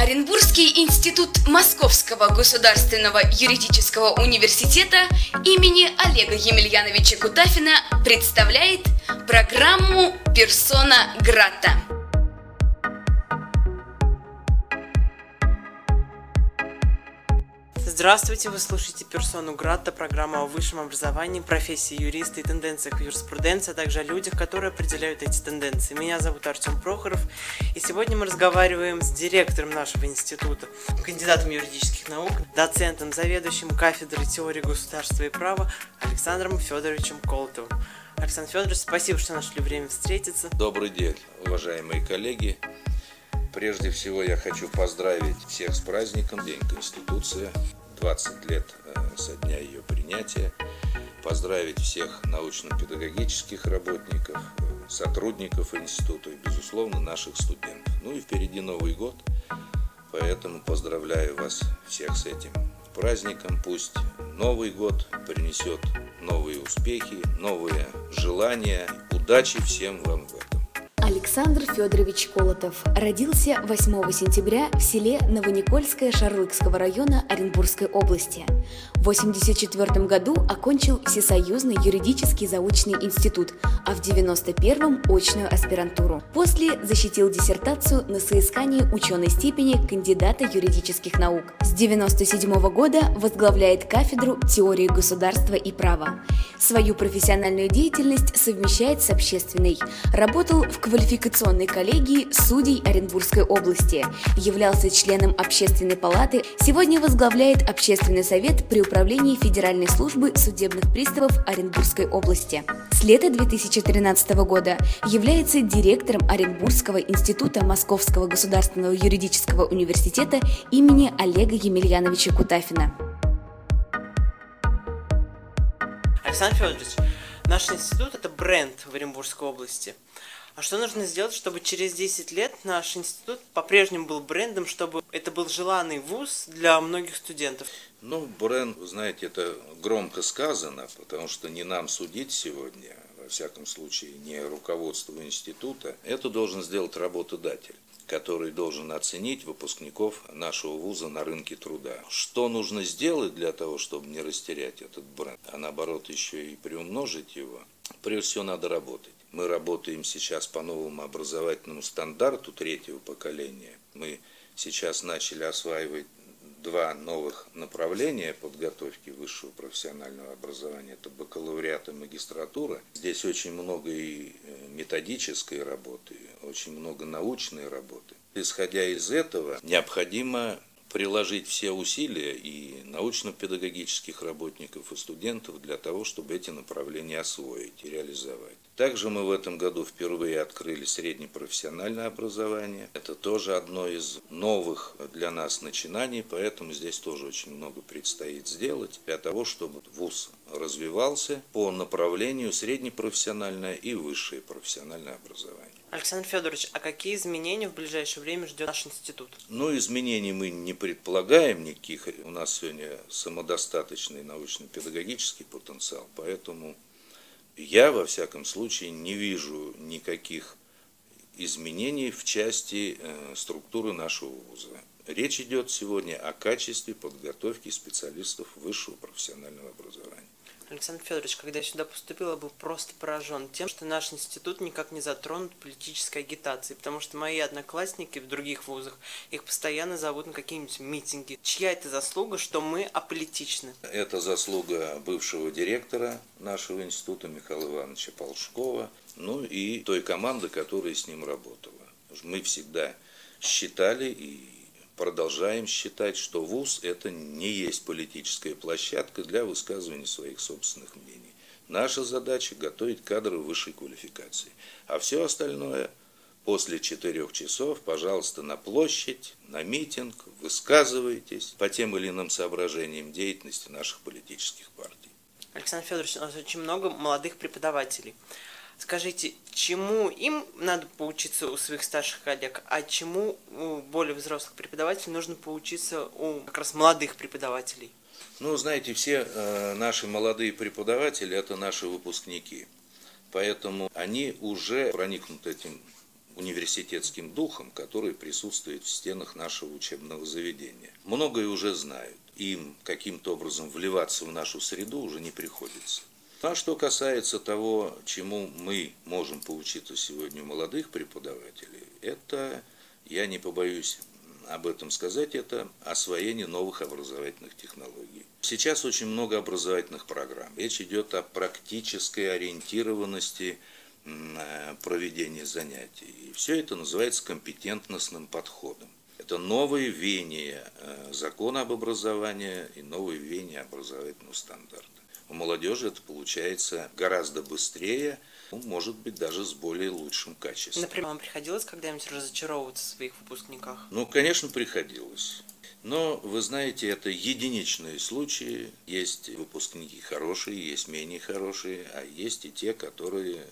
Оренбургский институт Московского государственного юридического университета имени Олега Емельяновича Кутафина представляет программу «Персона Грата». Здравствуйте, вы слушаете «Персону Грата», программа о высшем образовании, профессии юриста и тенденциях в юриспруденции, а также о людях, которые определяют эти тенденции. Меня зовут Артем Прохоров, и сегодня мы разговариваем с директором нашего института, кандидатом юридических наук, доцентом, заведующим кафедрой теории государства и права Александром Федоровичем Колотовым. Александр Федорович, спасибо, что нашли время встретиться. Добрый день, уважаемые коллеги. Прежде всего я хочу поздравить всех с праздником День Конституции, 20 лет со дня ее принятия, поздравить всех научно-педагогических работников, сотрудников института и, безусловно, наших студентов. Ну и впереди Новый год, поэтому поздравляю вас всех с этим праздником. Пусть Новый год принесет новые успехи, новые желания, удачи всем вам в этом. Александр Федорович Колотов родился 8 сентября в селе Новоникольское Шарлыкского района Оренбургской области. В 1984 году окончил Всесоюзный юридический заочный институт, а в 1991 очную аспирантуру. После защитил диссертацию на соискании ученой степени кандидата юридических наук. С 1997 года возглавляет кафедру теории государства и права. Свою профессиональную деятельность совмещает с общественной. Работал в квалификационной коллегии судей Оренбургской области, являлся членом Общественной палаты, сегодня возглавляет Общественный совет при управлении Федеральной службы судебных приставов Оренбургской области. С лета 2013 года является директором Оренбургского института Московского государственного юридического университета имени Олега Емельяновича Кутафина. Александр Федорович, наш институт – это бренд в Оренбургской области. А что нужно сделать, чтобы через 10 лет наш институт по-прежнему был брендом, чтобы это был желанный вуз для многих студентов? Ну, бренд, вы знаете, это громко сказано, потому что не нам судить сегодня, во всяком случае, не руководство института. Это должен сделать работодатель, который должен оценить выпускников нашего вуза на рынке труда. Что нужно сделать для того, чтобы не растерять этот бренд, а наоборот еще и приумножить его? Прежде всего, надо работать. Мы работаем сейчас по новому образовательному стандарту третьего поколения. Мы сейчас начали осваивать два новых направления подготовки высшего профессионального образования. Это бакалавриат и магистратура. Здесь очень много и методической работы, очень много научной работы. Исходя из этого, необходимо приложить все усилия и научно-педагогических работников, и студентов для того, чтобы эти направления освоить и реализовать. Также мы в этом году впервые открыли среднепрофессиональное образование. Это тоже одно из новых для нас начинаний, поэтому здесь тоже очень много предстоит сделать для того, чтобы вуз развивался по направлению среднепрофессиональное и высшее профессиональное образование. Александр Федорович, а какие изменения в ближайшее время ждет наш институт? Ну, изменений мы не предполагаем никаких. У нас сегодня самодостаточный научно-педагогический потенциал, поэтому я, во всяком случае, не вижу никаких изменений в части структуры нашего вуза. Речь идет сегодня о качестве подготовки специалистов высшего профессионального образования. Александр Федорович, когда я сюда поступил, я был просто поражен тем, что наш институт никак не затронут политической агитацией, потому что мои одноклассники в других вузах, их постоянно зовут на какие-нибудь митинги. Чья это заслуга, что мы аполитичны? Это заслуга бывшего директора нашего института Михаила Ивановича Полшкова, ну и той команды, которая с ним работала. Мы всегда считали и продолжаем считать, что вуз – это не есть политическая площадка для высказывания своих собственных мнений. Наша задача – готовить кадры высшей квалификации. А все остальное после 4 часов, пожалуйста, на площадь, на митинг, высказывайтесь по тем или иным соображениям деятельности наших политических партий. Александр Федорович, у нас очень много молодых преподавателей. Скажите, чему им надо поучиться у своих старших коллег, а чему у более взрослых преподавателей нужно поучиться у как раз молодых преподавателей? Ну, знаете, все наши молодые преподаватели – это наши выпускники. Поэтому они уже проникнуты этим университетским духом, который присутствует в стенах нашего учебного заведения. Многое уже знают. Им каким-то образом вливаться в нашу среду уже не приходится. А что касается того, чему мы можем поучиться сегодня у молодых преподавателей, это, я не побоюсь об этом сказать, это освоение новых образовательных технологий. Сейчас очень много образовательных программ. Речь идет о практической ориентированности проведения занятий. И все это называется компетентностным подходом. Это новые веяния закона об образовании и новые веяния образовательного стандарта. У молодежи это получается гораздо быстрее, может быть, даже с более лучшим качеством. Например, вам приходилось когда-нибудь разочаровываться в своих выпускниках? Конечно, приходилось. Но, вы знаете, это единичные случаи. Есть выпускники хорошие, есть менее хорошие, а есть и те, которые,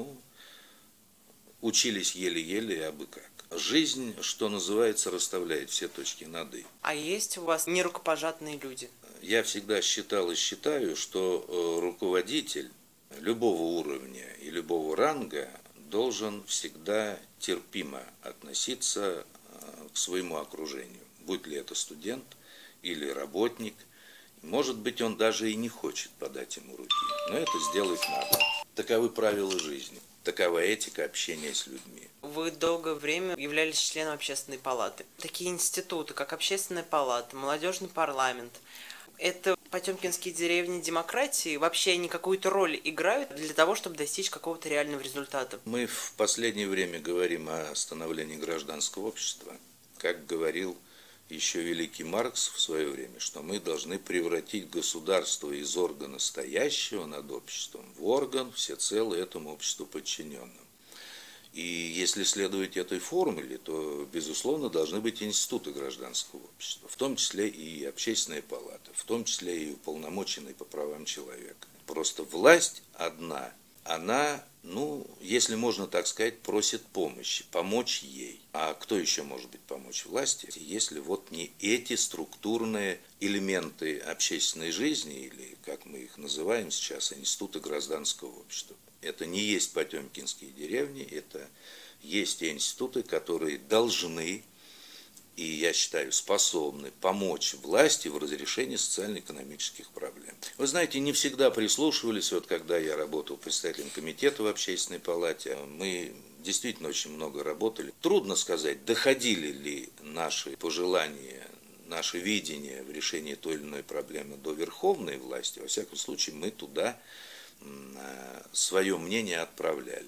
учились еле-еле, абы как. Жизнь, что называется, расставляет все точки над «и». А есть у вас нерукопожатные люди? Я всегда считал и считаю, что руководитель любого уровня и любого ранга должен всегда терпимо относиться к своему окружению. Будь ли это студент или работник. Может быть, он даже и не хочет подать ему руки, но это сделать надо. Таковы правила жизни, такова этика общения с людьми. Вы долгое время являлись членом общественной палаты. Такие институты, как общественная палата, молодежный парламент, это потемкинские деревни демократии, вообще они какую-то роль играют для того, чтобы достичь какого-то реального результата? Мы в последнее время говорим о становлении гражданского общества. Как говорил еще великий Маркс в свое время, что мы должны превратить государство из органа стоящего над обществом в орган, всецело этому обществу подчиненным. И если следовать этой формуле, то, безусловно, должны быть институты гражданского общества, в том числе и общественная палата, в том числе и уполномоченный по правам человека. Просто власть одна, она, если можно так сказать, просит помощи, помочь ей. А кто еще может быть помочь власти, если не эти структурные элементы общественной жизни, или, как мы их называем сейчас, институты гражданского общества. Это не есть потемкинские деревни, это есть те институты, которые должны, и, я считаю, способны помочь власти в разрешении социально-экономических проблем. Вы знаете, не всегда прислушивались, когда я работал председателем комитета в общественной палате, мы действительно очень много работали. Трудно сказать, доходили ли наши пожелания, наше видение в решении той или иной проблемы до верховной власти. Во всяком случае, мы туда свое мнение отправляли.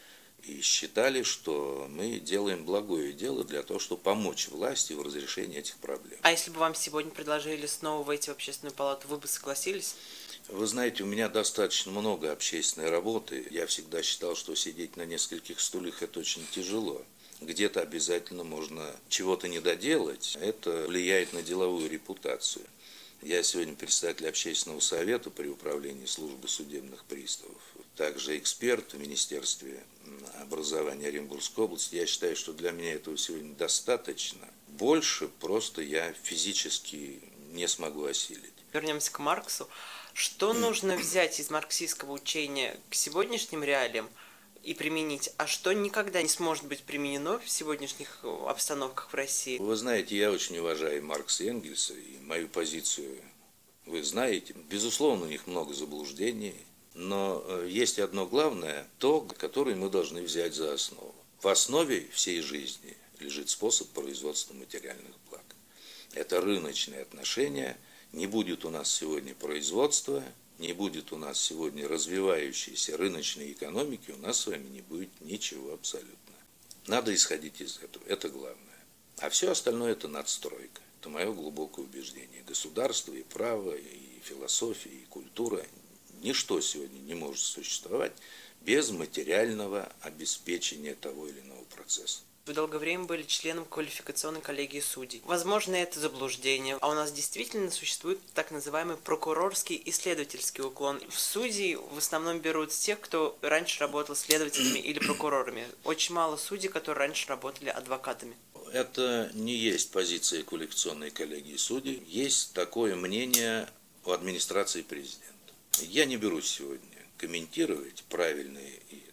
И считали, что мы делаем благое дело для того, чтобы помочь власти в разрешении этих проблем. А если бы вам сегодня предложили снова войти в общественную палату, вы бы согласились? Вы знаете, у меня достаточно много общественной работы. Я всегда считал, что сидеть на нескольких стульях – это очень тяжело. Где-то обязательно можно чего-то не доделать. Это влияет на деловую репутацию. Я сегодня председатель общественного совета при управлении службы судебных приставов, также эксперт в Министерстве образования Оренбургской области. Я считаю, что для меня этого сегодня достаточно. Больше просто я физически не смогу осилить. Вернемся к Марксу. Что нужно взять из марксистского учения к сегодняшним реалиям и применить, а что никогда не сможет быть применено в сегодняшних обстановках в России? Вы знаете, я очень уважаю Маркса и Энгельса, и мою позицию вы знаете. Безусловно, у них много заблуждений, но есть одно главное, то, которое мы должны взять за основу. В основе всей жизни лежит способ производства материальных благ. Это рыночные отношения. Не будет у нас сегодня производства, не будет у нас сегодня развивающейся рыночной экономики, у нас с вами не будет ничего абсолютно. Надо исходить из этого, это главное. А все остальное – это надстройка. Это мое глубокое убеждение. Государство и право, и философия, и культура – ничто сегодня не может существовать без материального обеспечения того или иного процесса. Вы долгое время были членом квалификационной коллегии судей. Возможно, это заблуждение, а у нас действительно существует так называемый прокурорский исследовательский уклон. В судьи в основном берут тех, кто раньше работал следователями или прокурорами. Очень мало судей, которые раньше работали адвокатами. Это не есть позиция квалификационной коллегии судей. Есть такое мнение у администрации президента. Я не берусь сегодня комментировать правильные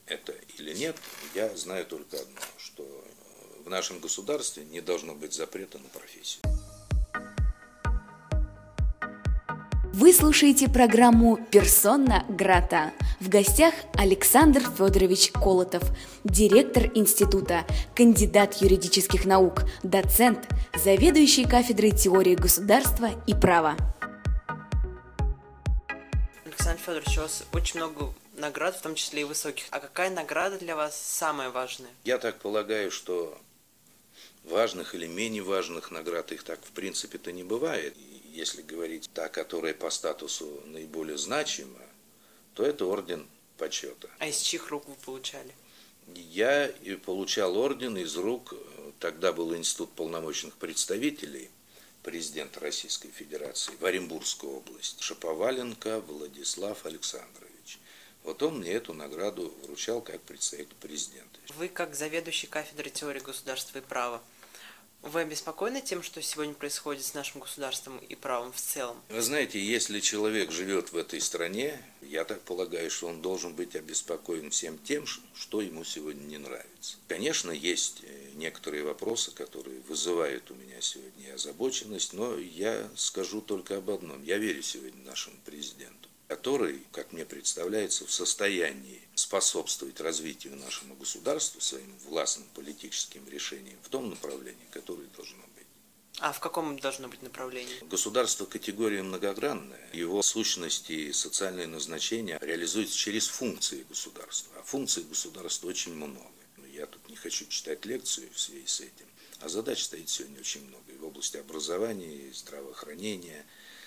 это или нет, я знаю только одно, что в нашем государстве не должно быть запрета на профессию. Вы слушаете программу «Персона Грата». В гостях Александр Федорович Колотов, директор института, кандидат юридических наук, доцент, заведующий кафедрой теории государства и права. Александр Федорович, у вас очень много наград, в том числе и высоких. А какая награда для вас самая важная? Я так полагаю, что важных или менее важных наград их так в принципе-то не бывает. Если говорить та, которая по статусу наиболее значима, то это орден почета. А из чьих рук вы получали? Я получал орден из рук, тогда был институт полномочных представителей, президента Российской Федерации в Оренбургскую область, Шаповаленко Владислав Александрович. Вот он мне эту награду вручал как представитель президента. Вы, как заведующий кафедрой теории государства и права, вы обеспокоены тем, что сегодня происходит с нашим государством и правом в целом? Вы знаете, если человек живет в этой стране, я так полагаю, что он должен быть обеспокоен всем тем, что ему сегодня не нравится. Конечно, есть некоторые вопросы, которые вызывают у меня сегодня озабоченность, но я скажу только об одном. Я верю сегодня нашему президенту, который, как мне представляется, в состоянии способствовать развитию нашего государства своим властным политическим решением в том направлении, которое должно быть. А в каком должно быть направлении? Государство категория многогранная. Его сущность и социальное назначение реализуются через функции государства. А функций государства очень много. Я тут не хочу читать лекцию в связи с этим. А задач стоит сегодня очень много. И в области образования, и здравоохранения,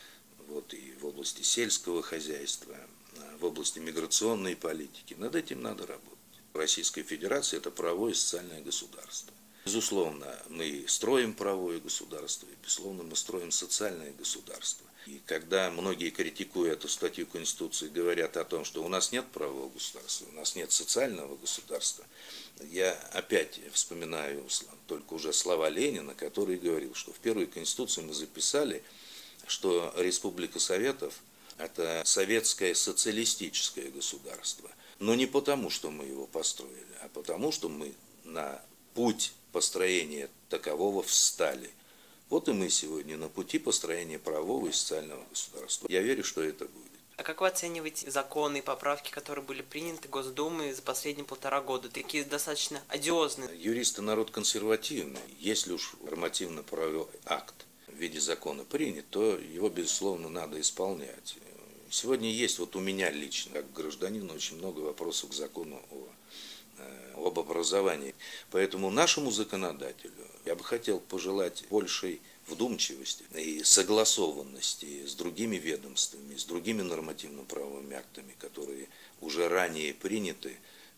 и в области сельского хозяйства, в области миграционной политики. Над этим надо работать. Российская Федерация – это правовое и социальное государство. Безусловно, мы строим правовое государство, и, безусловно, мы строим социальное государство. И когда многие, критикуя эту статью Конституции, говорят о том, что у нас нет правового государства, у нас нет социального государства, я опять вспоминаю только уже слова Ленина, который говорил, что в первой Конституции мы записали, что Республика Советов – это советское социалистическое государство. Но не потому, что мы его построили, а потому, что мы на путь построения такового встали. Вот и мы сегодня на пути построения правового и социального государства. Я верю, что это будет. А как вы оцениваете законы и поправки, которые были приняты Госдумой за последние 1,5 года? Такие достаточно одиозные. Юристы народ консервативный. Если уж нормативно-правовой акт в виде закона принят, то его, безусловно, надо исполнять. Сегодня есть у меня лично, как гражданина, очень много вопросов к закону об образовании. Поэтому нашему законодателю я бы хотел пожелать большей вдумчивости и согласованности с другими ведомствами, с другими нормативно-правовыми актами, которые уже ранее приняты,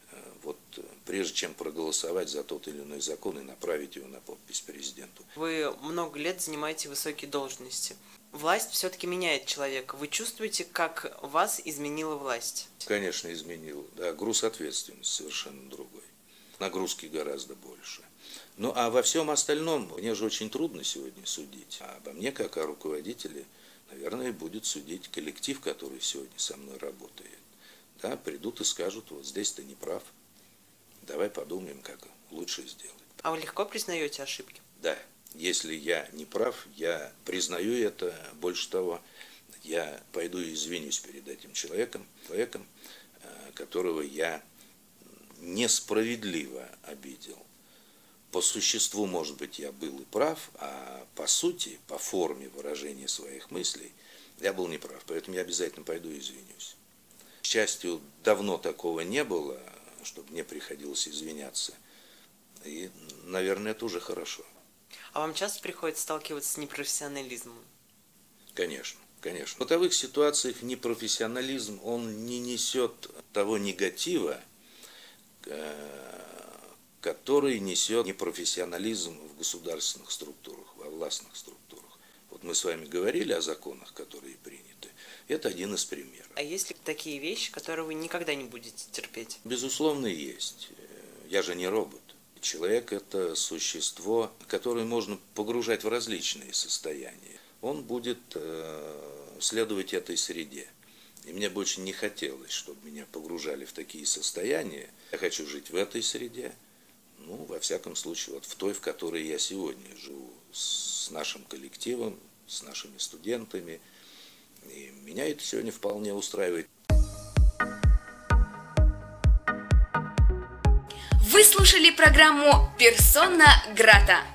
прежде чем проголосовать за тот или иной закон и направить его на подпись президенту. Вы много лет занимаете высокие должности. Власть все-таки меняет человека. Вы чувствуете, как вас изменила власть? Конечно, изменила. Да, груз ответственности совершенно другой. Нагрузки гораздо больше. А во всем остальном мне же очень трудно сегодня судить. А обо мне, как о руководителе, наверное, будет судить коллектив, который сегодня со мной работает. Да, придут и скажут, вот здесь ты не прав. Давай подумаем, как лучше сделать. А вы легко признаете ошибки? Да. Если я не прав, я признаю это. Больше того, я пойду и извинюсь перед этим человеком, которого я несправедливо обидел. По существу, может быть, я был и прав, а по сути, по форме выражения своих мыслей, я был неправ. Поэтому я обязательно пойду и извинюсь. К счастью, давно такого не было, чтобы мне приходилось извиняться. И, наверное, это уже хорошо. А вам часто приходится сталкиваться с непрофессионализмом? Конечно, конечно. В бытовых ситуациях непрофессионализм, он не несет того негатива, который несет непрофессионализм в государственных структурах, во властных структурах. Вот мы с вами говорили о законах, которые приняты. Это один из примеров. А есть ли такие вещи, которые вы никогда не будете терпеть? Безусловно, есть. Я же не робот. Человек – это существо, которое можно погружать в различные состояния. Он будет следовать этой среде. И мне больше не хотелось, чтобы меня погружали в такие состояния. Я хочу жить в этой среде, ну, во всяком случае, вот в той, в которой я сегодня живу, с нашим коллективом, с нашими студентами. И меня это сегодня вполне устраивает. Вы слушали программу «Персона Грата».